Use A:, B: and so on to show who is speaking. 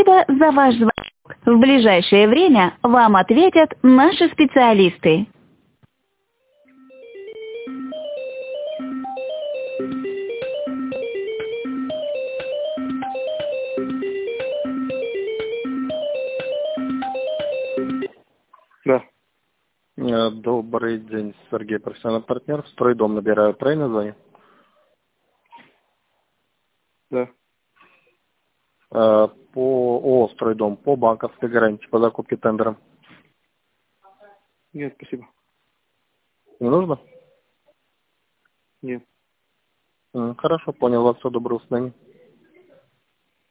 A: Спасибо за ваш звонок. В ближайшее время вам ответят наши специалисты.
B: Да.
C: Добрый день, Сергей, профессиональный партнер. Стройдом набираю. Правильно звоню?
B: Да.
C: Стройдом, по банковской гарантии, по закупке тендером.
B: Нет, спасибо.
C: Не нужно?
B: Нет.
C: Хорошо, понял вас. Все, доброго свидания.